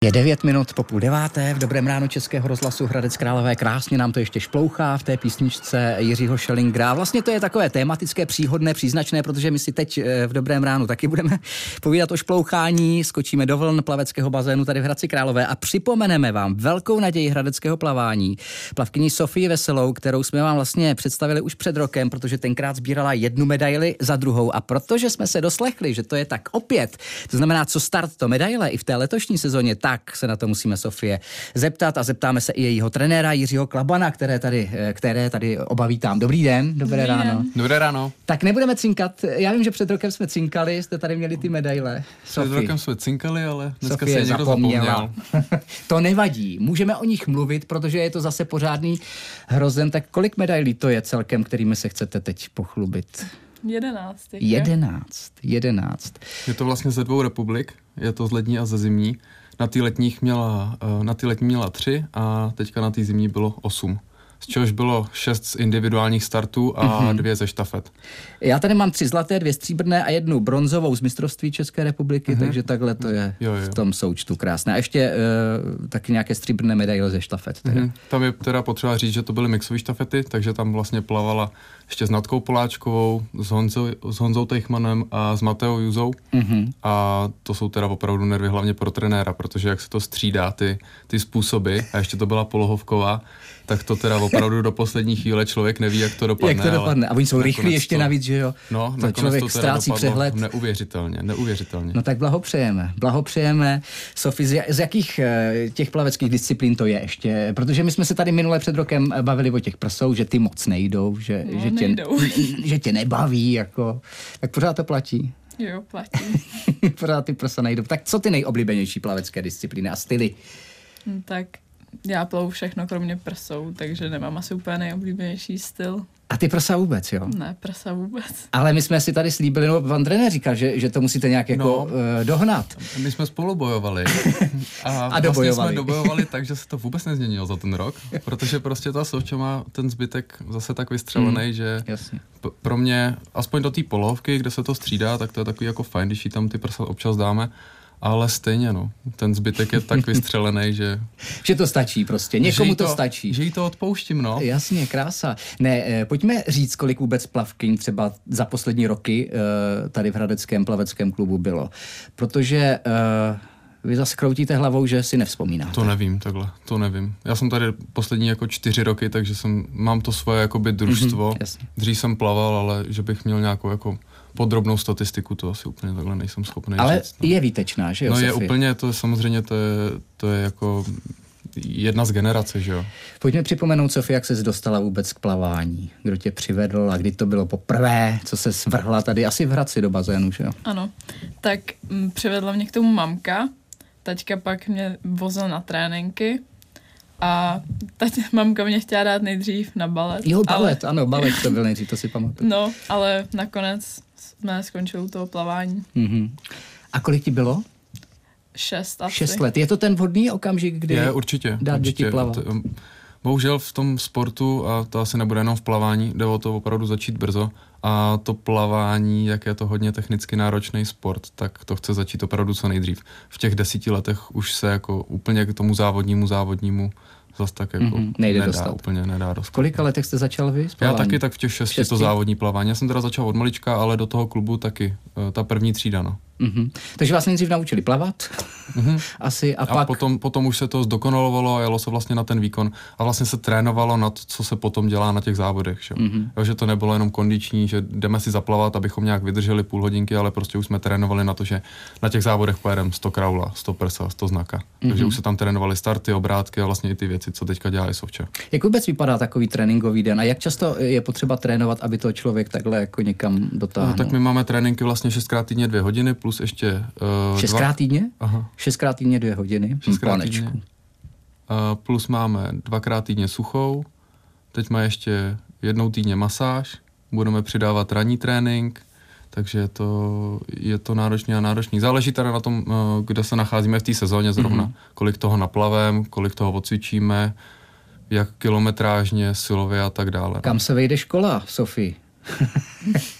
Je 9 minut po 8:30 v Dobrém ránu Českého rozhlasu Hradec Králové. Krásně nám to ještě šplouchá v té písničce Jiřího Schellingra. Vlastně to je takové tematické, příhodné, příznačné, protože my si teď v Dobrém ránu taky budeme povídat o šplouchání, skočíme do vln plaveckého bazénu tady v Hradci Králové a připomeneme vám velkou naději hradeckého plavání. Plavkyni Sofii Veselou, kterou jsme vám vlastně představili už před rokem, protože tenkrát sbírala jednu medaili za druhou a protože jsme se doslechli, že to je tak opět, to znamená, co start to medaile i v té letošní sezóně, tak se na to musíme Sofie zeptat a zeptáme se i jejího trenéra Jiřího Klabana, které tady oba vítám. Dobrý den, dobré ráno. Dobré ráno. Tak nebudeme cinkat. Já vím, že před rokem jsme cinkali, jste tady měli ty medaile. Před rokem jsme cinkali, ale dneska Sofie se někdo zapomněl. To nevadí, můžeme o nich mluvit, protože je to zase pořádný hrozen. Tak kolik medailí to je celkem, kterými se chcete teď pochlubit? 11. Je to vlastně ze 2 republik, je to z lední a ze zimní. Na ty letní měla 3 a teďka na té zimní bylo 8. Z čehož bylo 6 z individuálních startů a 2 ze štafet. Já tady mám 3 zlaté, 2 stříbrné a 1 bronzovou z mistrovství České republiky, takže takhle to je v tom součtu krásné. A ještě taky nějaké stříbrné medaile ze štafet. Tam je teda potřeba říct, že to byly mixové štafety, takže tam vlastně plavala ještě s Natkou Poláčkovou, s Honzou Tejchmanem a s Mateou Juzou. A to jsou teda opravdu nervy hlavně pro trenéra, protože jak se to střídá, ty způsoby, a ještě to byla polohovková, tak to teda opravdu do poslední chvíle člověk neví, jak to dopadne. A oni jsou rychlí ještě navíc, že jo? No, to člověk ztrácí přehled. Neuvěřitelně. No tak blahopřejeme. Sofie, z jakých těch plaveckých disciplín to je ještě? Protože my jsme se tady minule před rokem bavili o těch prsou, že ty moc nejdou, že tě nebaví, jako. Tak pořád to platí? Jo, platí. Pořád ty prsa nejdou. Tak co ty nejoblíbenější plavecké disciplíny a styly? Tak já plavu všechno, kromě prsou, takže nemám asi úplně nejoblíbenější styl. A ty prsa vůbec, jo? Ne, prsa vůbec. Ale my jsme si tady slíbili, no pan trenér říkal, že to musíte nějak jako dohnat. My jsme spolu bojovali. A dobojovali. Jsme dobojovali tak, že se to vůbec nezměnilo za ten rok, protože prostě ta Sofča má ten zbytek zase tak vystřelený, že pro mě, aspoň do té polovky, kde se to střídá, tak to je takový jako fajn, když jí tam ty prsa občas dáme. Ale stejně, ten zbytek je tak vystřelený, že to stačí prostě, někomu to stačí. Že jí to odpouštím, Jasně, krása. Ne, pojďme říct, kolik vůbec plavkyň třeba za poslední roky tady v Hradeckém plaveckém klubu bylo. Protože vy zase kroutíte hlavou, že si nevzpomínáte. To nevím. Já jsem tady poslední jako 4 roky, takže mám to svoje jakoby družstvo. Dřív jsem plaval, ale že bych měl nějakou jako podrobnou statistiku, to asi úplně takhle nejsem schopný říct. Ale je výtečná, že jo, Sofie? Je úplně, to je jako jedna z generace, že jo. Pojďme připomenout, Sofie, jak ses dostala vůbec k plavání. Kdo tě přivedl a kdy to bylo poprvé, co se svrhla tady asi v Hradci do bazénu, že jo? Ano, tak přivedla mě k tomu mamka, taťka pak mě vozil na tréninky a mamka mě chtěla dát nejdřív na balet. Jo, balet, ano, balet to byl nejdřív, to si pamatuju. No, ale nakonec jsme skončili u toho plavání. A kolik ti bylo? 6 asi. 6 let. Je to ten vhodný okamžik, kdy dát děti plavat? Bohužel v tom sportu, a to asi nebude jenom v plavání, jde o to opravdu začít brzo. A to plavání, jak je to hodně technicky náročný sport, tak to chce začít opravdu co nejdřív. V těch 10 letech už se jako úplně k tomu závodnímu zase tak jako nedá dostat. Kolika letech jste začal vy? Já taky tak v těch 6 to závodní plavání. Já jsem teda začal od malička, ale do toho klubu taky. Ta první třída, no. Takže vás nejdřív naučili plavat? Asi a pak... Potom už se to zdokonalovalo a jelo se vlastně na ten výkon a vlastně se trénovalo na to, co se potom dělá na těch závodech. Že to nebylo jenom kondiční, že jdeme si zaplavat, abychom nějak vydrželi půl hodinky, ale prostě už jsme trénovali na to, že na těch závodech pojedeme 100 kraula, 100 prsa, 100 znaka. Takže už se tam trénovali starty, obrátky a vlastně i ty věci, co teďka dělá i Sofča. Jak vůbec vypadá takový tréninkový den a jak často je potřeba trénovat, aby to člověk takhle jako někam dotáhnul? Tak my máme tréninky vlastně 6x týdně 2 hodiny plus ještě 6x týdně? Aha. 6x týdně 2 hodiny? 6x týdně. Plus máme 2x týdně suchou, teď má ještě 1 týdně masáž, budeme přidávat ranní trénink, takže je to náročný. Záleží teda na tom, kde se nacházíme v té sezóně zrovna, kolik toho naplavem, kolik toho odcvičíme, jak kilometrážně, silově a tak dále. Kam se vejde škola, Sofie?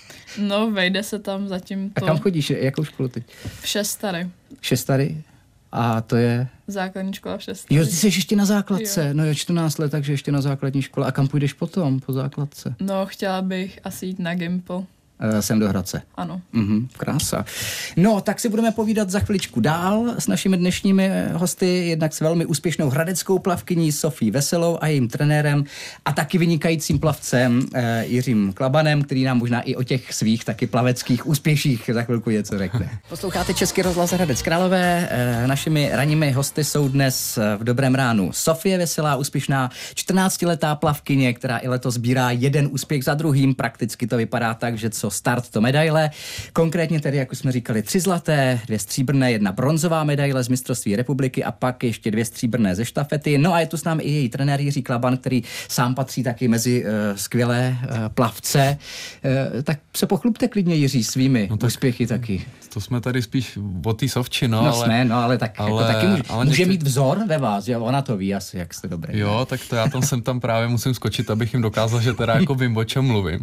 No, vejde se tam zatím to... A kam chodíš? Jakou školu teď? V Šestary. Šestary? A to je? Základní škola v Šestce. Jo, ty jsi ještě na základce. Jo. No jo, 14 let, takže ještě na základní škole. A kam půjdeš potom, po základce? No, chtěla bych asi jít na Gimple. Sem do Hradce. Ano. Krása. No, tak si budeme povídat za chviličku dál s našimi dnešními hosty, jednak s velmi úspěšnou hradeckou plavkyní Sofí Veselou a jejím trenérem a taky vynikajícím plavcem Jiřím Klabanem, který nám možná i o těch svých taky plaveckých úspěších za chvilku něco řekne. Posloucháte Český rozhlas Hradec Králové. Našimi ranními hosty jsou dnes v Dobrém ránu Sofie Veselá, úspěšná 14letá plavkyně, která i letos sbírá jeden úspěch za druhým. Prakticky to vypadá tak, že co start, to medaile. Konkrétně tedy, jak už jsme říkali, 3 zlaté, 2 stříbrné, 1 bronzová medaile z mistrovství republiky a pak ještě 2 stříbrné ze štafety. No a je tu s námi i její trenér Jiří Klaban, který sám patří taky mezi skvělé plavce. Tak se pochlubte klidně, Jiří, svými úspěchy taky. To jsme tady spíš o té Sovči, no. Ale tak jako taky může mít vzor ve vás, jo? Ona to ví asi, jak jste dobrý. Jo, tak to já tam právě musím skočit, abych jim dokázal, že teda jako vím, o čem mluvím.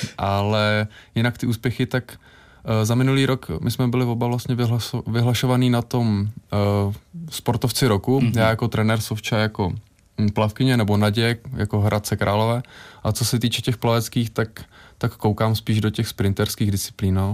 Ale jinak ty úspěchy, tak za minulý rok my jsme byli oba vlastně vyhlašovaný na tom sportovci roku. Já jako trenér Sovča jako plavkyně nebo Naděje jako Hradce Králové. A co se týče těch plaveckých, tak koukám spíš do těch sprinterských disciplín. No.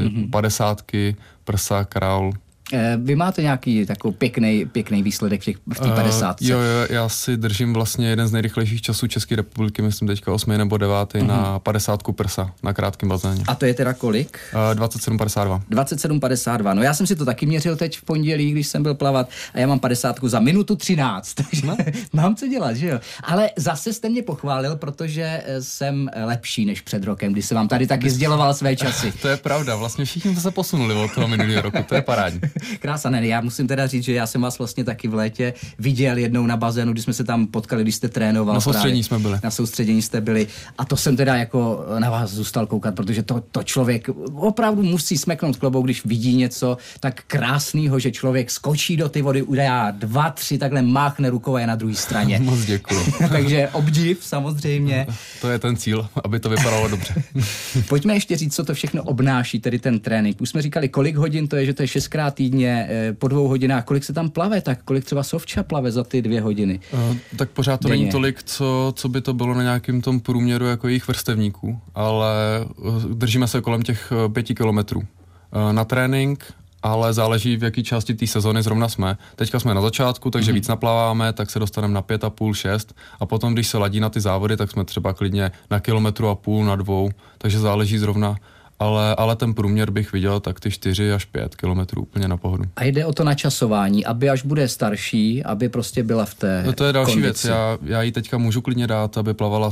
50, prsa, kraul. Vy máte nějaký takový pěkný výsledek v té 50? Jo, já si držím vlastně jeden z nejrychlejších časů České republiky, myslím teďka 8. nebo 9. na 50 prsa na krátkém bazéně. A to je teda kolik? 27,52. 27,52. No já jsem si to taky měřil teď v pondělí, když jsem byl plavat a já mám 50 za minutu 13, takže mám co dělat, že jo? Ale zase jste mě pochválil, protože jsem lepší než před rokem, kdy jsem vám tady taky sděloval své časy. To je pravda, vlastně všichni se posunuli od toho minulého roku, to je parádní. Krása, ne, já musím teda říct, že já jsem vás vlastně taky v létě viděl jednou na bazénu, když jsme se tam potkali, když jste trénoval. Na soustředění jsme byli. Na soustředění jste byli a to jsem teda jako na vás zůstal koukat, protože to člověk opravdu musí smeknout klobouk, když vidí něco tak krásného, že člověk skočí do ty vody, udá 2, 3, takhle máchne rukou a je na druhé straně. Moc děkuju. Takže obdiv samozřejmě. To je ten cíl, aby to vypadalo dobře. Pojďme ještě říct, co to všechno obnáší, tedy ten trénink. Už jsme říkali, kolik hodin to je, že to je 6krát týdně, po 2 hodinách, kolik se tam plave, tak kolik třeba Sovča plave za ty 2 hodiny? Tak pořád to není tolik, co by to bylo na nějakým tom průměru jako jejich vrstevníků, ale držíme se kolem těch 5 kilometrů na trénink, ale záleží, v jaký části té sezony zrovna jsme. Teďka jsme na začátku, takže víc naplaváme, tak se dostaneme na 5,5, 6 a potom, když se ladí na ty závody, tak jsme třeba klidně na 1,5 kilometru, na 2, takže záleží zrovna. Ale ten průměr bych viděl tak ty 4 až 5 kilometrů úplně na pohodu. A jde o to načasování, aby až bude starší, aby prostě byla v té to je další kondici. věc. Já jí teďka můžu klidně dát, aby plavala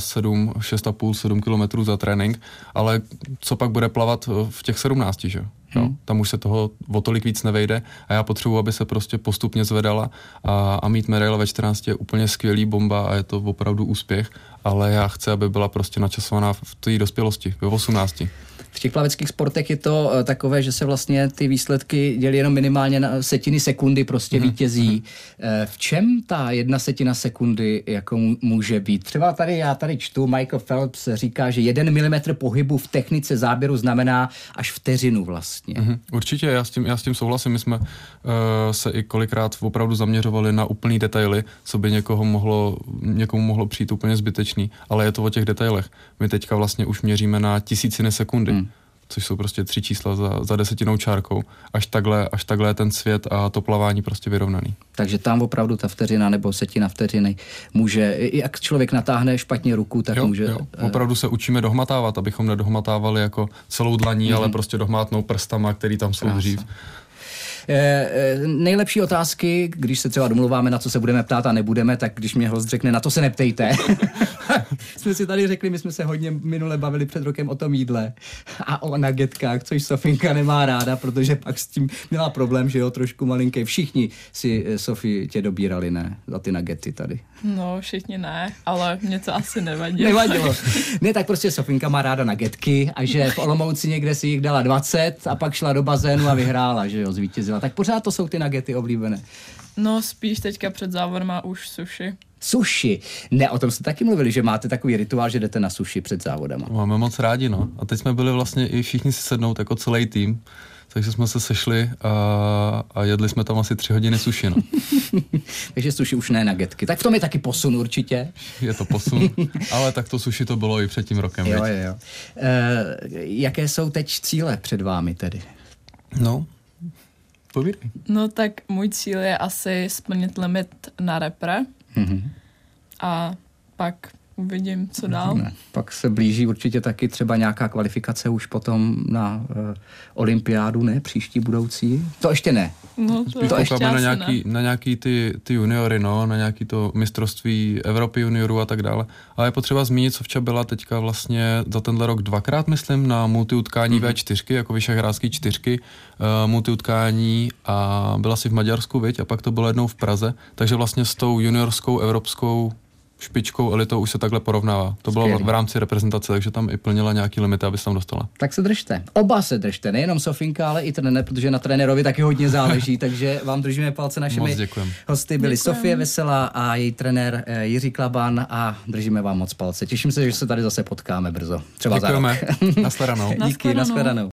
6,5, 7 kilometrů za trénink, ale co pak bude plavat v těch 17, že jo? Tam už se toho o tolik víc nevejde a já potřebuji, aby se prostě postupně zvedala a mít medaile ve 14 je úplně skvělý bomba a je to opravdu úspěch, ale já chci, aby byla prostě načasovaná v té dospělosti, ve 18. V těch plaveckých sportech je to takové, že se vlastně ty výsledky dělí jenom minimálně na setiny sekundy prostě vítězí. V čem ta 1/10 sekundy jako může být? Třeba já tady čtu, Michael Phelps říká, že 1 milimetr pohybu v technice záběru znamená až vteřinu vlastně. Určitě, já s tím souhlasím. My jsme se i kolikrát opravdu zaměřovali na úplný detaily, co by někomu mohlo přijít úplně zbytečný, ale je to o těch detailech. My teďka vlastně už měříme na tisíciny sekundy. Což jsou prostě 3 čísla za 10 čárkou. Až takhle je ten svět a to plavání prostě vyrovnaný. Takže tam opravdu ta vteřina nebo setina vteřiny může, jak člověk natáhne špatně ruku, tak může... Jo. Opravdu se učíme dohmatávat, abychom nedohmatávali jako celou dlaní, ale prostě dohmátnou prstama, který tam jsou dřív. Nejlepší otázky, když se třeba domluváme, na co se budeme ptát a nebudeme, tak když mě host řekne, na to se neptejte. Jsme si tady řekli, my jsme se hodně minule bavili před rokem o tom jídle a o nagetkách, což Sofinka nemá ráda, protože pak s tím měla problém, že jo, trošku malinký. Všichni si, Sofie, tě dobírali, ne? Za ty nagety tady. No, všichni ne, ale mě to asi nevadilo. Nevadilo. Ne, tak prostě Sofinka má ráda nagetky a že v Olomouci někde si jich dala 20 a pak šla do bazénu a vyhrála, že jo, zvítězila. Tak pořád to jsou ty nagety oblíbené. No, spíš teďka před závodem už sushi. Sushi. Ne, o tom jste taky mluvili, že máte takový rituál, že jdete na sushi před závodama. Máme moc rádi, no. A teď jsme byli vlastně i všichni si sednout jako celý tým, takže jsme se sešli a jedli jsme tam asi 3 hodiny sushi, no. Takže sushi už ne nuggetky. Tak v tom je taky posun určitě. Je to posun, ale tak to sushi to bylo i před tím rokem. Jo. Jaké jsou teď cíle před vámi tedy? No, povídej. No tak můj cíl je asi splnit limit na repre a pak uvidím, co dál. Ne. Pak se blíží určitě taky třeba nějaká kvalifikace už potom na olympiádu, ne? Příští budoucí? To ještě ne. No, to ještě koukáme na nějaký ty juniory, no, na nějaký to mistrovství Evropy juniorů a tak dále. Ale je potřeba zmínit, Sofča byla teďka vlastně za tenhle rok 2krát, myslím, na multiutkání V4, jako vyšehradský 4 multiutkání a byla si v Maďarsku, viď? A pak to bylo jednou v Praze, takže vlastně s tou juniorskou evropskou špičkou elitou už se takhle porovnává. To bylo v rámci reprezentace, takže tam i plnila nějaký limity, aby se tam dostala. Tak se držte. Oba se držte, nejenom Sofinka, ale i trenér, protože na trenérovi taky hodně záleží, takže vám držíme palce. Našimi hosty byli Sofie Veselá a její trenér Jiří Klaban a držíme vám moc palce. Těším se, že se tady zase potkáme brzo. Třeba děkujeme. Za rok. Nashledanou. Díky, nashledanou.